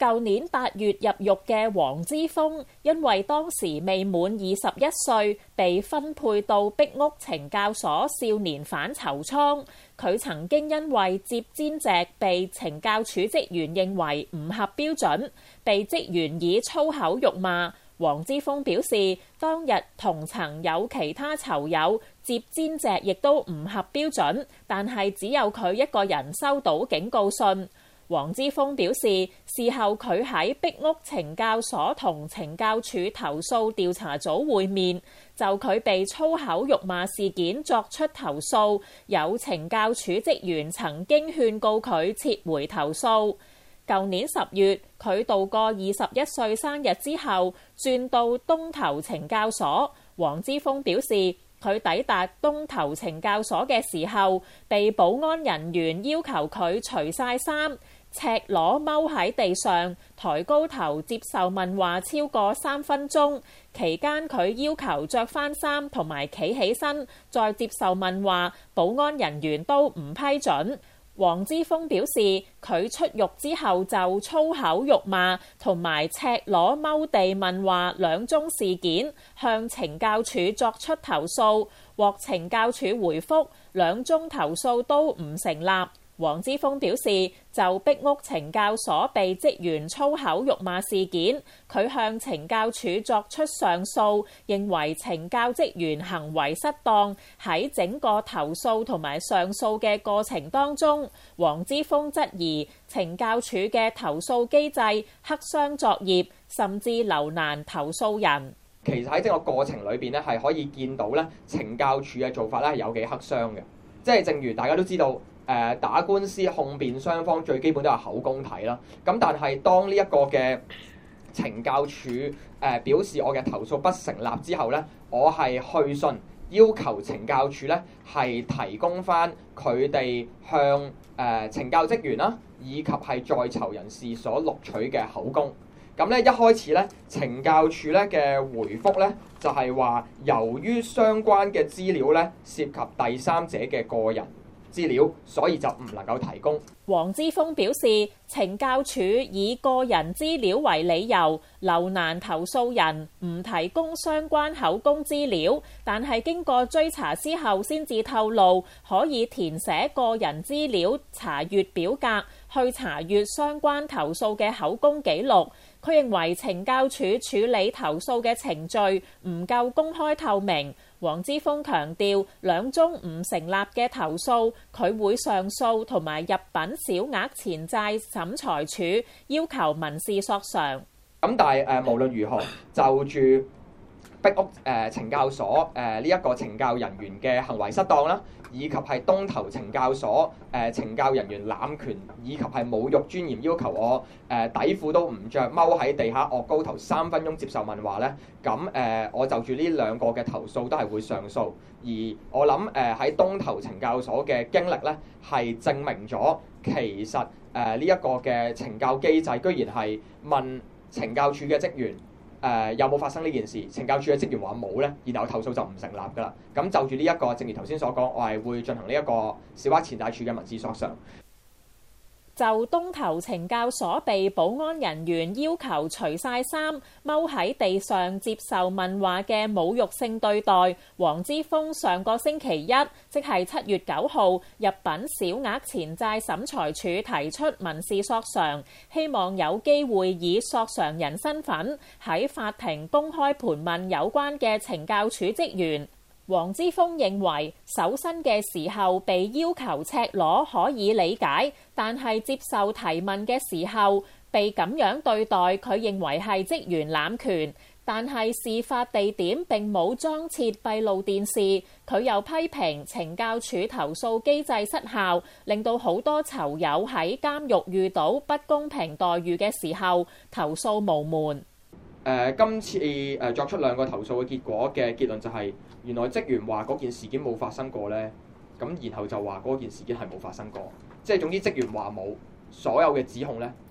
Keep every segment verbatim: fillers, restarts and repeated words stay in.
舊年八月入獄嘅黃之鋒，因為當時未滿二十一歲，被分配到壁屋懲教所少年犯囚倉。佢曾經因為接氈席被懲教處職員認為唔合標準，被職員以粗口辱罵。黃之鋒表示，當日同層有其他囚友接氈席亦都唔合標準，但係只有佢一個人收到警告信。黃之鋒表示，事後佢喺壁屋懲教所同懲教處投訴調查組會面，就佢被粗口辱罵事件作出投訴。有懲教處職員曾經勸告佢撤回投訴。舊年十月，佢度過二十一歲生日之後，轉到東頭懲教所。黃之鋒表示，佢抵達東頭懲教所嘅時候，被保安人員要求佢除晒衫，赤裸踎喺地上，抬高頭接受問話超過三分鐘。期間佢要求着返衫同埋企起身再接受問話，保安人員都唔批准。黃之鋒表示，佢出獄之後就粗口辱罵同埋赤裸踎地問話兩宗事件，向懲教處作出投訴，獲懲教處回覆兩宗投訴都唔成立。黃之鋒表示，就壁屋懲教所被職員粗口辱罵事件，佢向懲教處作出上訴，認為懲教職員行為失當。喺整個投訴同埋上訴嘅過程當中，黃之鋒質疑懲教處嘅投訴機制黑箱作業，甚至留難投訴人。 其實喺整個過程裏邊咧，係可以見到咧，懲教處嘅做法咧係有幾黑箱嘅。即係正如大家都知道。誒打官司控辯雙方最基本都係口供體啦，咁但係當呢一個嘅懲教處誒、呃、表示我嘅投訴不成立之後咧，我係去信要求懲教處咧係提供翻佢哋向誒、呃、懲教職員啦，以及係在囚人士所錄取嘅口供。咁咧一開始咧，懲教處咧嘅回覆咧就係、是、話，由於相關嘅資料咧涉及第三者嘅個人資料，所以就唔能夠提供。 黃之鋒表示，懲教處以個人資料為理由，留難投訴人唔提供相關口供資料，但係經過追查之後先至透露可以填寫個人資料查閱表格，去查閱相關投訴嘅口供記錄。佢認為懲教處處理投訴嘅程序唔夠公開透明。黃之鋒強調，兩宗唔成立嘅投訴，佢會上訴同埋入稟小額錢債審裁處要求民事索償。 咁但係誒、呃，無論如何，就住壁屋誒、呃、懲教所誒呢一個懲教人員嘅行為失當啦，以及係東頭懲教所誒、呃、懲教人員濫權，以及係侮辱尊嚴，要求我誒、呃、底褲都唔着，踎喺地下惡高頭三分鐘接受問話咧。咁誒、呃，我就住呢兩個嘅投訴都係會上訴。而我諗誒喺東頭懲教所嘅經歷咧，係證明咗其實誒呢一個嘅懲教機制，居然係問懲教處嘅職員。誒、呃、有冇發生呢件事？懲教處嘅職員話冇咧，然後投訴就唔成立㗎啦。咁就住呢一個，正如頭先所講，我係會進行呢一個小額錢債處嘅民事索償。 就東頭懲教所被保安人員要求除晒衫踎喺地上接受問話嘅侮辱性對待，黃之鋒上個星期一，即係七月九號，入稟小額錢債審裁處提出民事索償，希望有機會以索償人身份喺法庭公開盤問有關嘅懲教處職員。黃之鋒認為搜身嘅時候被要求赤裸可以理解，但係接受提問嘅時候被咁樣對待，佢認為係職員濫權。但係事發地點並冇裝設閉路電視，佢又批評懲教處投訴機制失效，令到好多囚友喺監獄遇到不公平待遇嘅時候投訴無門。 誒、呃、今次誒、呃、作出兩個投訴嘅結果嘅結論就係、是，原來職員話嗰件事件冇發生過咧，咁然後就話嗰件事件係冇發生過，即係總之職員話冇，所有嘅指控咧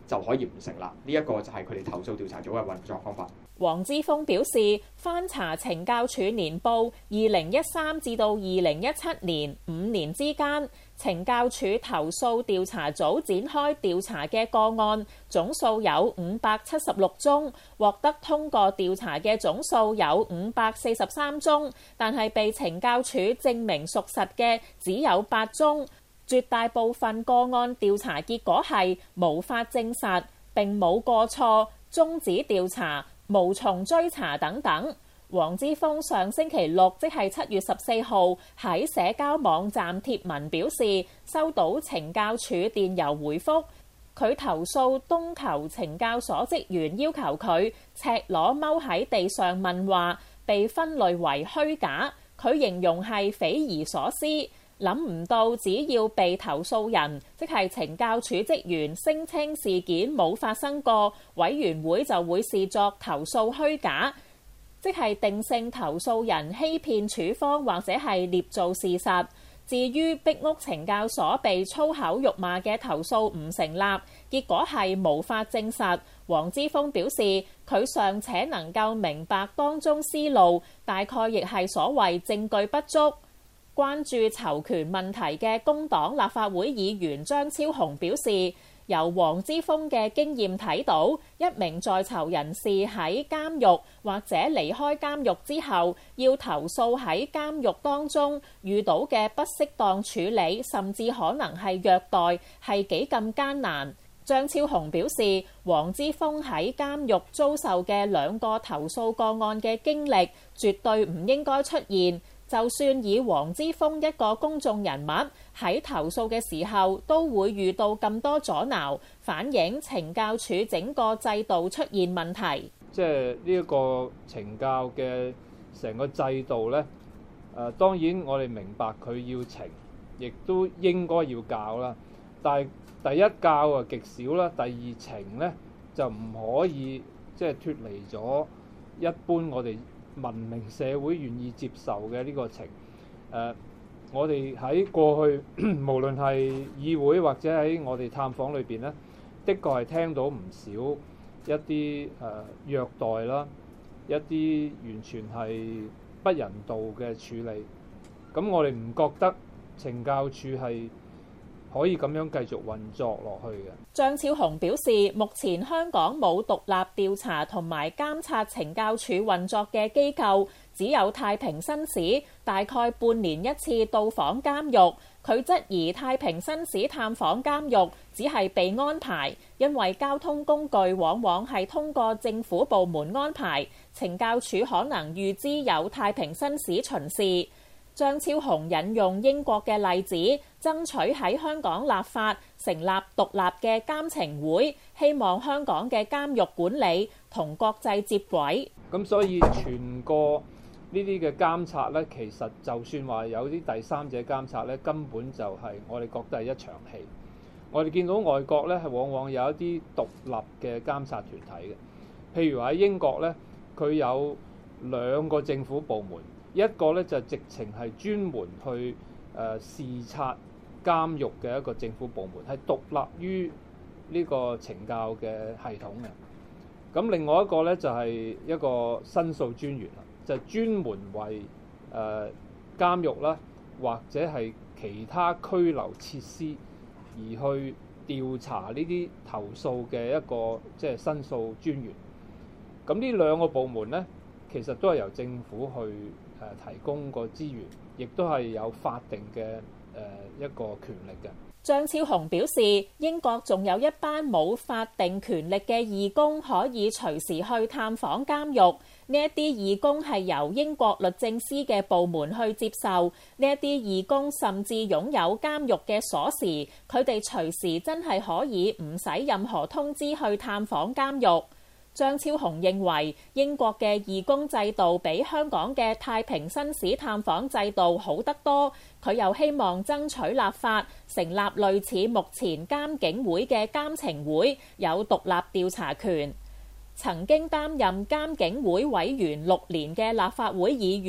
就可以唔成立。呢一個就係佢哋投訴調查組嘅運作方法。 黃之鋒表示，翻查懲教署年報，二零一三至到二零一七年五年之間，懲教署投訴調查組展開調查嘅個案總數有五百七十六宗，獲得通過調查嘅總數有五百四十三宗，但係被懲教署證明屬實嘅只有八宗。絕大部分個案調查結果係無法證實，並冇過錯，終止調查，無從追查等等。黃之鋒上星期六，即係七月十四號，喺社交網站貼文表示，收到懲教署電郵回覆，佢投訴東球懲教所職員要求佢赤裸踎喺地上問話，被分類為虛假。佢形容係匪夷所思，諗唔到只要被投訴人，即係懲教署職員聲稱事件冇發生過，委員會就會視作投訴虛假，即係定性投訴人欺騙處方或者係捏造事實。至於壁屋懲教所被粗口辱罵嘅投訴唔成立，結果係無法證實。黃之鋒表示，佢尚且能夠明白當中思路，大概亦係所謂證據不足。關注囚權問題嘅工黨立法會議員張超雄表示，由黃之鋒嘅經驗睇到，一名在囚人士喺監獄或者離開監獄之後，要投訴喺監獄當中遇到嘅不適當處理，甚至可能係虐待，係幾咁艱難。張超雄表示，黃之鋒喺監獄遭受嘅兩個投訴個案嘅經歷，絕對唔應該出現。就算以黃之鋒一個公眾人物喺投訴嘅時候都會遇到咁多阻撓，反映懲教署整個制度出現問題。 即係呢一個懲教嘅成個制度呢，誒當然我哋明白佢要懲，亦都應該要教啦。但係第一教啊極少啦，第二懲呢就唔可以即係脫離咗一般我哋文明社會願意接受嘅呢個懲。誒、呃，我哋喺過去無論係議會或者喺我哋探訪裏邊呢，的確係聽到唔少一啲誒、呃、虐待啦，一啲完全係不人道嘅處理。咁我哋唔覺得懲教署係可以咁樣繼續運作落去嘅。 張超雄表示，目前香港冇獨立調查同埋監察懲教署運作嘅機構，只有太平紳士大概半年一次到訪監獄。佢質疑太平紳士探訪監獄只係被安排，因為交通工具往往係通過政府部門安排，懲教署可能預知有太平紳士巡視。張超雄引用英國嘅例子，爭取喺香港立法成立獨立嘅監懲會，希望香港嘅監獄管理同國際接軌。 咁所以全個呢啲嘅監察呢，其實就算話有啲第三者監察呢，根本就係我哋覺得係一場戲。我哋見到外國呢，係往往有一啲獨立嘅監察團體嘅，譬如喺英國呢，佢有兩個政府部門。一個咧就直情係專門去誒、呃、視察監獄嘅一個政府部門，係獨立於呢個懲教嘅系統嘅。咁另外一個咧就係、是、一個申訴專員啦，就專門為誒、呃、監獄啦或者係其他拘留設施而去調查呢啲投訴嘅一個即係、就是、申訴專員。咁呢兩個部門咧，其實都係由政府去提供個資源，亦都係有法定嘅誒一個權力嘅。 張超雄表示，英國仲有一班冇法定權力嘅義工可以隨時去探訪監獄。呢一啲義工係由英國律政司嘅部門去接受。呢一啲義工甚至擁有監獄嘅鎖匙，佢哋隨時真係可以唔使任何通知去探訪監獄。張超雄認為英國嘅義工制度比香港嘅太平紳士探訪制度好得多。佢又希望爭取立法成立類似目前監警會嘅監懲會，有獨立調查權。曾經擔任監警會委員六年嘅立法會議員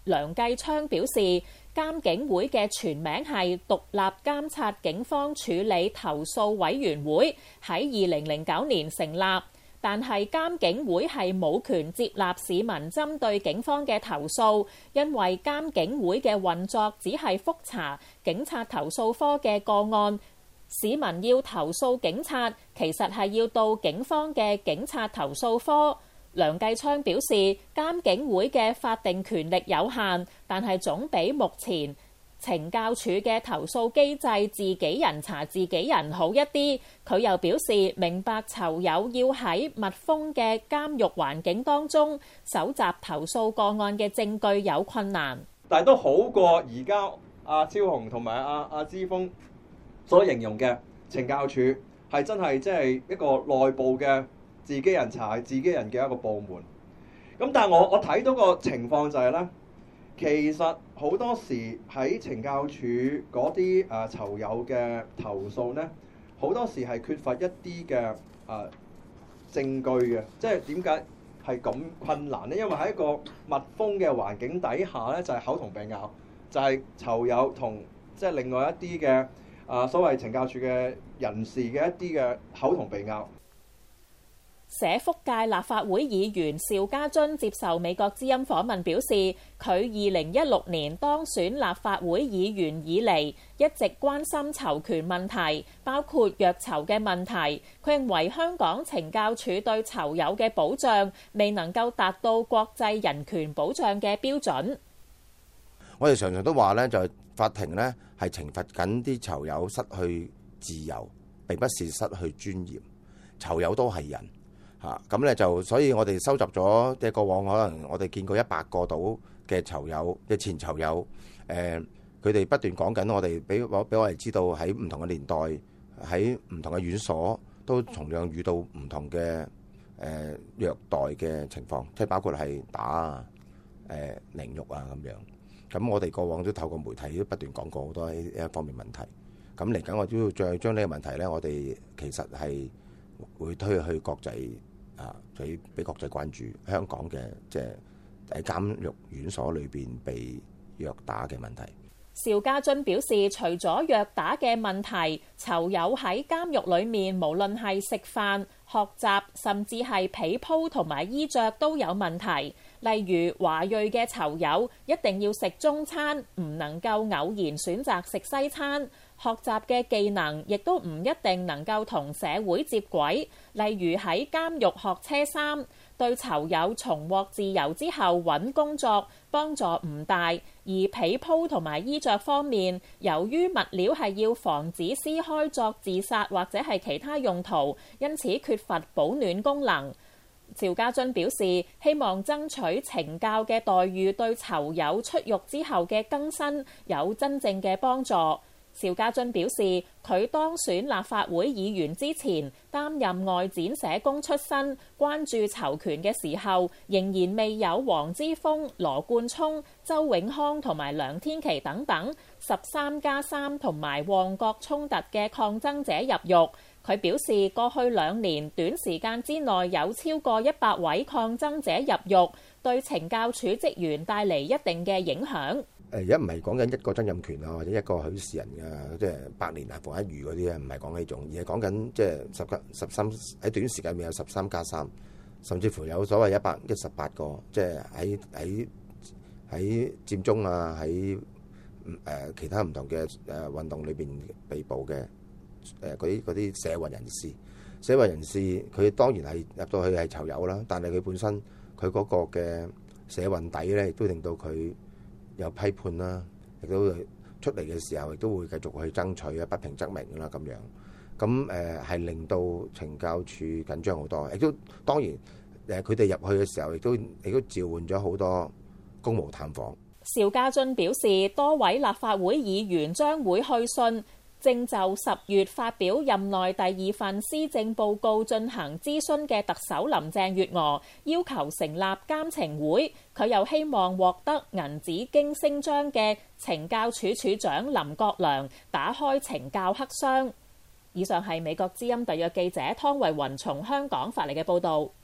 梁繼昌表示，監警會嘅全名係獨立監察警方處理投訴委員會，喺二零零九年成立，但係監警會係冇權接納市民針對警方嘅投訴，因為監警會嘅運作只係覆查警察投訴科嘅個案。市民要投訴警察，其實係要到警方嘅警察投訴科。梁繼昌表示，監警會嘅法定權力有限，但係總比目前懲教署嘅投訴機制自己人查自己人好一啲。佢又表示，明白囚友要喺密封嘅監獄環境當中搜集投訴個案嘅證據有困難， 但係都好過而家阿超雄同埋阿阿之鋒所形容嘅懲教署係真係即係一個內部嘅自己人查自己人嘅一個部門。咁但係我我睇到個情況就係咧，其實好多時喺懲教署嗰啲誒囚友嘅投訴咧，好多時係缺乏一啲嘅誒證據嘅。即係點解係咁困難咧？因為喺一個密封嘅環境底下咧，就係口同鼻拗，就係囚友同即係另外一啲嘅啊所謂懲教署嘅人士嘅一啲嘅口同鼻拗。 社福界立法會議員邵家臻接受美國之音訪問表示，佢二零一六年當選立法會議員以嚟，一直關心囚權問題，包括虐囚嘅問題。佢認為香港懲教署對囚友嘅保障未能夠達到國際人權保障嘅標準。 我哋常常都話咧，就係法庭咧係懲罰緊啲囚友失去自由，並不是失去尊嚴。囚友都係人。嚇咁咧就，所以我哋收集咗即係過往可能我哋見過一百個到嘅囚友嘅前囚友，誒佢哋不斷講緊我哋俾我俾我哋知道喺唔同嘅年代喺唔同嘅院所都同樣遇到唔同嘅誒、呃、虐待嘅情況，即係包括係打啊、誒凌辱啊咁樣。咁我哋過往都透過媒體都不斷講過好多呢一方面問題。咁嚟緊我都要再將呢個問題咧，我哋其實係會推去國際。啊！俾俾國際關注香港嘅即係喺監獄院所裏邊被虐打嘅問題。 邵家臻表示，除咗虐打嘅問題，囚友喺監獄裏面無論係食飯、學習，甚至係被鋪同埋衣着都有問題。例如華裔嘅囚友一定要食中餐，唔能夠偶然選擇食西餐。學習嘅技能亦都唔一定能夠同社會接軌，例如喺監獄學車衫，對囚友重獲自由之後揾工作幫助唔大。而被鋪同埋衣着方面，由於物料係要防止撕開作自殺或者係其他用途，因此缺乏保暖功能。邵家臻表示，希望爭取懲教嘅待遇對囚友出獄之後嘅更新有真正嘅幫助。邵家臻表示，佢當選立法會議員之前，擔任外展社工出身，關注囚權嘅時候，仍然未有黃之鋒、羅冠聰、周永康同埋梁天琦等等十三加三同埋旺角衝突嘅抗爭者入獄。佢表示，過去兩年短時間之內有超過一百位抗爭者入獄，對懲教署職員帶嚟一定嘅影響。 誒而家唔係講緊一個曾蔭權啊，或者一個許仕仁嘅，即係百年難逢一遇嗰啲啊，唔係講呢種，而係講緊即係十加十三喺短時間內有十三加三，甚至乎有所謂一百一十八個，即係喺喺喺佔中啊，喺誒、呃、其他唔同嘅誒、呃、運動裏邊被捕嘅誒嗰啲嗰啲社運人士，社運人士佢當然係入到去係囚友啦，但係佢本身佢嗰個嘅社運底咧，亦都令到佢有批判啦，亦都出嚟嘅時候，亦都會繼續去爭取啊，不平則鳴啦咁樣。咁誒係令到懲教署緊張好多，亦都當然誒佢哋入去嘅時候，亦都亦都召喚咗好多公務探訪。 邵家臻表示，多位立法會議員將會去信，正就十月發表任內第二份施政報告進行諮詢嘅特首林鄭月娥，要求成立監懲會。佢又希望獲得銀紫荊星章嘅懲教署署長林國良打開懲教黑箱。以上係美國之音特約記者湯慧雲從香港發嚟嘅報導。